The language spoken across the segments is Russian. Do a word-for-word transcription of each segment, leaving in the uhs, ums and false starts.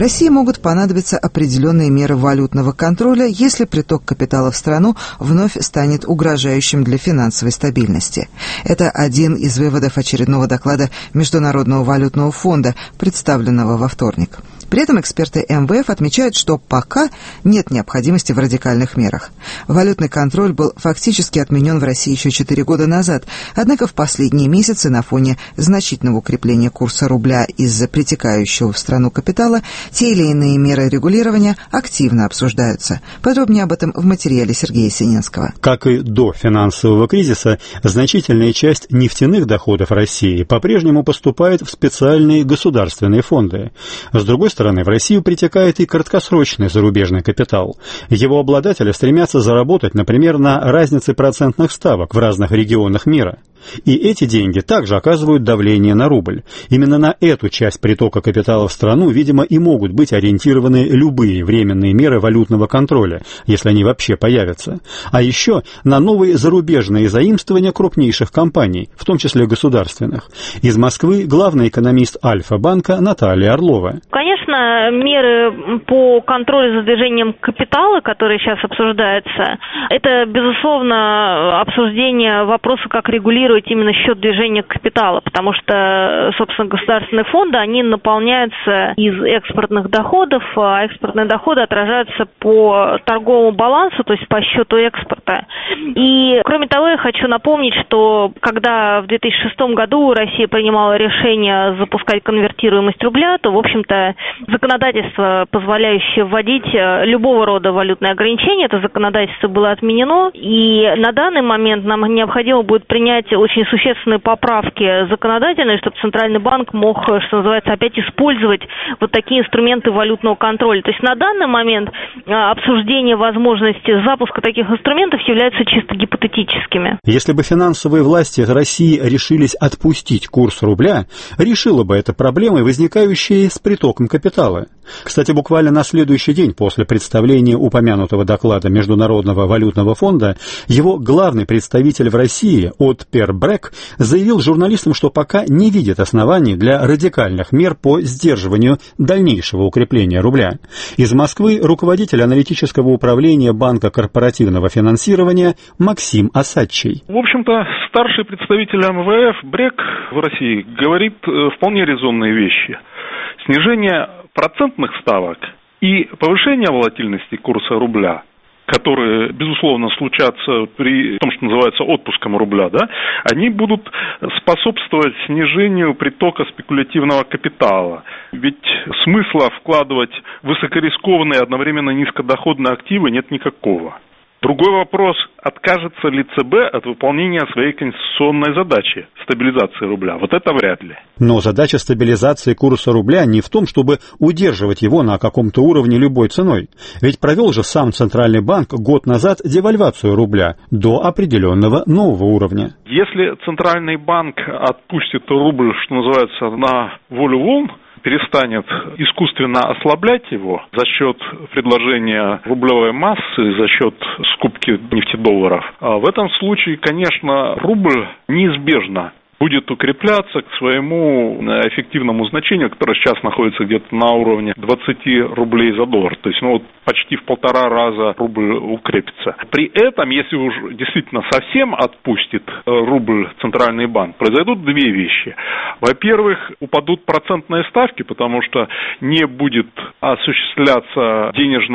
России могут понадобиться определенные меры валютного контроля, если приток капитала в страну вновь станет угрожающим для финансовой стабильности. Это один из выводов очередного доклада Международного валютного фонда, представленного во вторник. При этом эксперты эм вэ эф отмечают, что пока нет необходимости в радикальных мерах. Валютный контроль был фактически отменен в России еще четыре года назад, однако в последние месяцы на фоне значительного укрепления курса рубля из-за притекающего в страну капитала те или иные меры регулирования активно обсуждаются. Подробнее об этом в материале Сергея Синенского. Как и до финансового кризиса, значительная часть нефтяных доходов России по-прежнему поступает в специальные государственные фонды. С другой стороны, в Россию притекает и краткосрочный зарубежный капитал. Его обладатели стремятся заработать, например, на разнице процентных ставок в разных регионах мира. И эти деньги также оказывают давление на рубль. Именно на эту часть притока капитала в страну, видимо, и могут быть ориентированы любые временные меры валютного контроля, если они вообще появятся. А еще на новые зарубежные заимствования крупнейших компаний, в том числе государственных. Из Москвы главный экономист Альфа-банка Наталья Орлова. Конечно, меры по контролю за движением капитала, которые сейчас обсуждаются, это, безусловно, обсуждение вопроса, как регулировать именно счет движения капитала, потому что, собственно, государственные фонды, они наполняются из экспортных доходов, а экспортные доходы отражаются по торговому балансу, то есть по счету экспорта. И, кроме того, я хочу напомнить, что когда в две тысячи шестом году Россия принимала решение запускать конвертируемость рубля, то, в общем-то, законодательство, позволяющее вводить любого рода валютные ограничения, это законодательство было отменено, и на данный момент нам необходимо будет принять очень существенные поправки законодательные, чтобы Центральный банк мог, что называется, опять использовать вот такие инструменты валютного контроля. То есть на данный момент обсуждение возможности запуска таких инструментов являются чисто гипотетическими. Если бы финансовые власти России решились отпустить курс рубля, решила бы эта проблема, возникающая с притоком капитала. Кстати, буквально на следующий день после представления упомянутого доклада Международного валютного фонда, его главный представитель в России, Отпер Брек, заявил журналистам, что пока не видит оснований для радикальных мер по сдерживанию дальнейшего укрепления рубля. Из Москвы руководитель аналитического управления Банка корпоративного финансирования Максим Осадчий. В общем-то, старший представитель эм вэ эф Брек в России говорит вполне резонные вещи. Снижение процентных ставок и повышение волатильности курса рубля, которые, безусловно, случатся при том, что называется отпуском рубля, да, они будут способствовать снижению притока спекулятивного капитала. Ведь смысла вкладывать высокорискованные, одновременно низкодоходные активы нет никакого. Другой вопрос, откажется ли цэ бэ от выполнения своей конституционной задачи – стабилизации рубля. Вот это вряд ли. Но задача стабилизации курса рубля не в том, чтобы удерживать его на каком-то уровне любой ценой. Ведь провел же сам Центральный банк год назад девальвацию рубля до определенного нового уровня. Если Центральный банк отпустит рубль, что называется, на волю волн, перестанет искусственно ослаблять его за счет предложения рублевой массы, за счет скупки нефтедолларов, а в этом случае, конечно, рубль неизбежно будет укрепляться к своему эффективному значению, которое сейчас находится где-то на уровне двадцати рублей за доллар. То есть, ну, вот почти в полтора раза рубль укрепится. При этом, если уж действительно совсем отпустит рубль Центральный банк, произойдут две вещи. Во-первых, упадут процентные ставки, потому что не будет осуществляться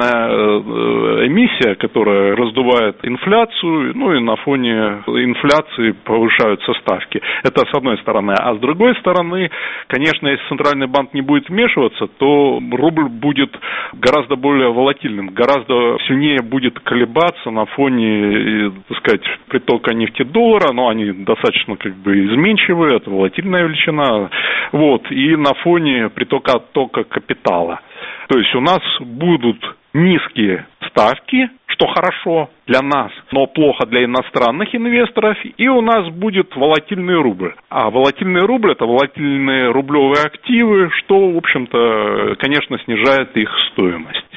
денежная эмиссия, которая раздувает инфляцию, ну и на фоне инфляции повышаются ставки. Это с одной стороны. А с другой стороны, конечно, если Центральный банк не будет вмешиваться, то рубль будет гораздо более волатильным, гораздо сильнее будет колебаться на фоне, так сказать, притока нефтедоллара, но они достаточно как бы изменчивые, это волатильная величина, вот, и на фоне притока оттока капитала. То есть у нас будут низкие ставки, что хорошо для нас, но плохо для иностранных инвесторов, и у нас будет волатильный рубль. А волатильный рубль – это волатильные рублевые активы, что, в общем-то, конечно, снижает их стоимость.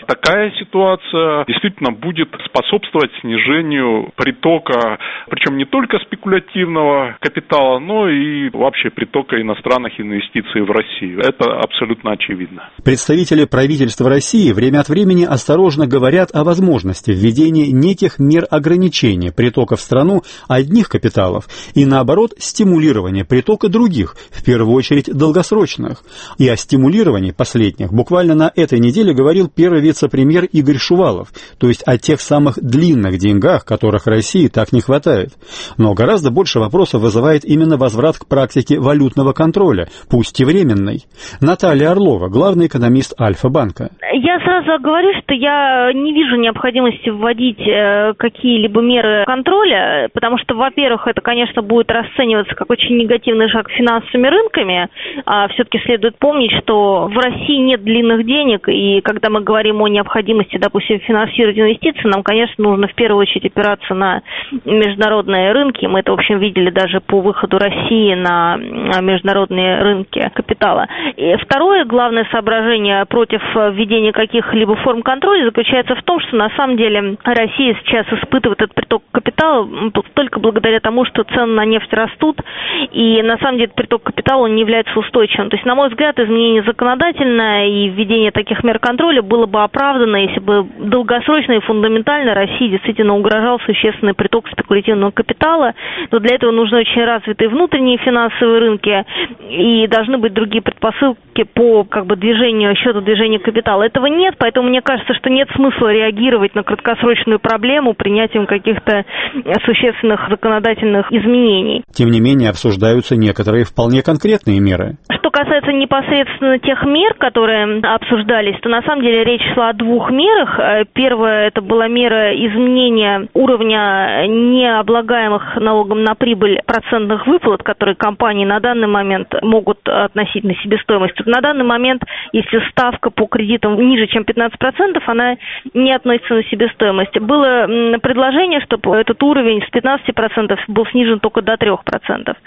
такая ситуация действительно будет способствовать снижению притока, причем не только спекулятивного капитала, но и вообще притока иностранных инвестиций в Россию. Это абсолютно очевидно. Представители правительства России время от времени осторожно говорят о возможности введения неких мер ограничения притока в страну одних капиталов и, наоборот, стимулирования притока других, в первую очередь долгосрочных. И о стимулировании последних буквально на этой неделе говорил первый вице-премьер Игорь Шувалов, то есть о тех самых длинных деньгах, которых России так не хватает. Но гораздо больше вопросов вызывает именно возврат к практике валютного контроля, пусть и временной. Наталья Орлова, главный экономист Альфа-банка. Я сразу говорю, что я не вижу необходимости вводить э, какие-либо меры контроля, потому что, во-первых, это, конечно, будет расцениваться как очень негативный шаг финансовыми рынками. А все-таки следует помнить, что в России нет длинных денег, и когда мы говорим о необходимости, допустим, финансировать инвестиции, нам, конечно, нужно в первую очередь опираться на международные рынки. Мы это, в общем, видели даже по выходу России на международные рынки капитала. И второе главное соображение против введения каких-либо форм контроля заключается в том, что на самом деле Россия сейчас испытывает этот приток капитала только благодаря тому, что цены на нефть растут, и на самом деле приток капитала не является устойчивым. То есть, на мой взгляд, изменение законодательное и введение таких мер контроля было бы оправдано, если бы долгосрочно и фундаментально России действительно угрожал существенный приток спекулятивного капитала. Но для этого нужны очень развитые внутренние финансовые рынки и должны быть другие предпосылки по как бы движению, счету движения капитала. Этого нет, поэтому мне кажется, что нет смысла реагировать на краткосрочную проблему принятием каких-то существенных законодательных изменений. Тем не менее, обсуждаются некоторые вполне конкретные меры. Что касается непосредственно тех мер, которые обсуждались, то на самом деле речь шла о двух мерах. Первая — это была мера изменения уровня необлагаемых налогом на прибыль процентных выплат, которые компании на данный момент могут относить на себестоимость. На данный момент, если ставка по кредитам ниже, чем пятнадцать процентов, она не относится на себестоимость. Было предложение, чтобы этот уровень с пятнадцати процентов был снижен только до трёх процентов.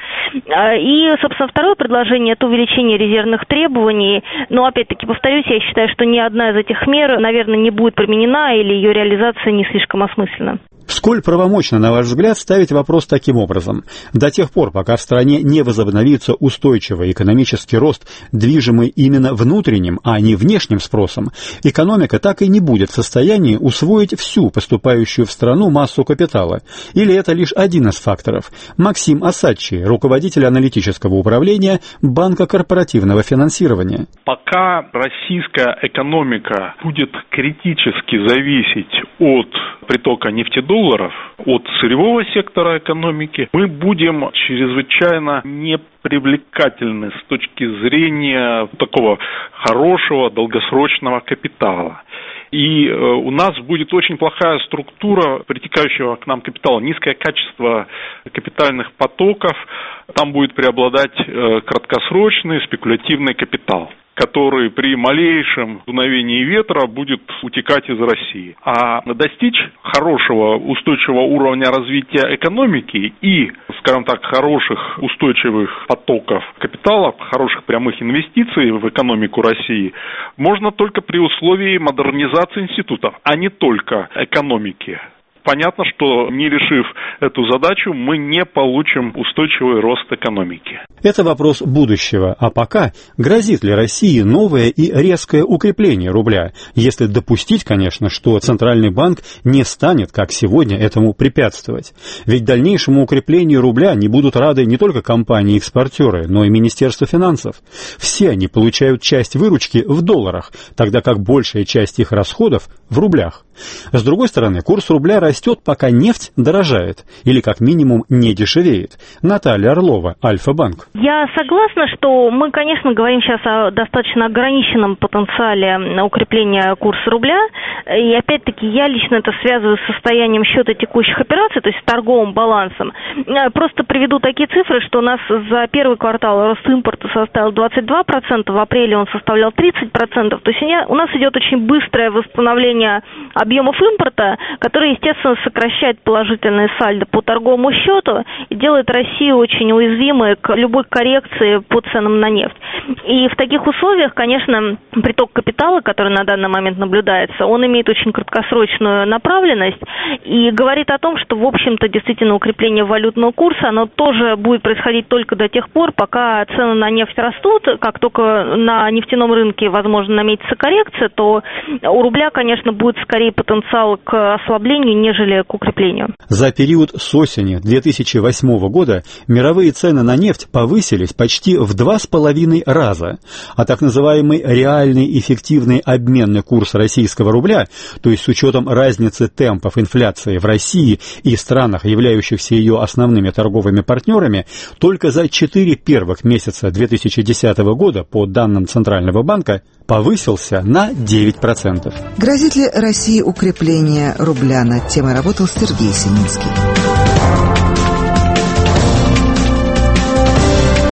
И, собственно, второе предложение — это увеличение резервных требований. Но, опять-таки, повторюсь, я считаю, что ни одна из этих мер, наверное, не будет применена или ее реализация не слишком осмысленна. Сколь правомочно, на ваш взгляд, ставить вопрос таким образом? До тех пор, пока в стране не возобновится устойчивый экономический рост, движимый именно внутренним, а не внешним спросом, экономика так и не будет в состоянии усвоить всю поступающую в страну массу капитала. Или это лишь один из факторов? Максим Осадчий, руководитель аналитического управления Банка корпоративного финансирования. Пока российская экономика будет критически зависеть от притока нефтедолларов, от сырьевого сектора экономики, мы будем чрезвычайно непривлекательны с точки зрения такого хорошего долгосрочного капитала. И э, у нас будет очень плохая структура притекающего к нам капитала, низкое качество капитальных потоков, там будет преобладать э, краткосрочный спекулятивный капитал, который при малейшем дуновении ветра будет утекать из России. А достичь хорошего устойчивого уровня развития экономики и, скажем так, хороших устойчивых потоков капитала, хороших прямых инвестиций в экономику России можно только при условии модернизации институтов, а не только экономики. Понятно, что не решив эту задачу, мы не получим устойчивый рост экономики. Это вопрос будущего. А пока грозит ли России новое и резкое укрепление рубля, если допустить, конечно, что Центральный банк не станет, как сегодня, этому препятствовать? Ведь дальнейшему укреплению рубля не будут рады не только компании-экспортеры, но и Министерство финансов. Все они получают часть выручки в долларах, тогда как большая часть их расходов в рублях. С другой стороны, курс рубля растет, пока нефть дорожает, или как минимум не дешевеет. Наталья Орлова, Альфа-банк. Я согласна, что мы, конечно, говорим сейчас о достаточно ограниченном потенциале укрепления курса рубля. И опять-таки я лично это связываю с состоянием счета текущих операций, то есть с торговым балансом. Просто приведу такие цифры, что у нас за первый квартал рост импорта составил двадцать два процента, в апреле он составлял тридцать процентов. То есть у нас идет очень быстрое восстановление объема объемов импорта, который, естественно, сокращает положительное сальдо по торговому счету и делает Россию очень уязвимой к любой коррекции по ценам на нефть. И в таких условиях, конечно, приток капитала, который на данный момент наблюдается, он имеет очень краткосрочную направленность и говорит о том, что, в общем-то, действительно укрепление валютного курса, оно тоже будет происходить только до тех пор, пока цены на нефть растут. Как только на нефтяном рынке, возможно, наметится коррекция, то у рубля, конечно, будет скорее потенциал к ослаблению, нежели к укреплению. За период с осени две тысячи восьмого года мировые цены на нефть повысились почти в два с половиной раза, а так называемый реальный эффективный обменный курс российского рубля, то есть с учетом разницы темпов инфляции в России и странах, являющихся ее основными торговыми партнерами, только за четыре первых месяца две тысячи десятого года, по данным Центрального банка, повысился на девять процентов. Грозит ли России укрепление рубля? Над темой работал Сергей Семинский.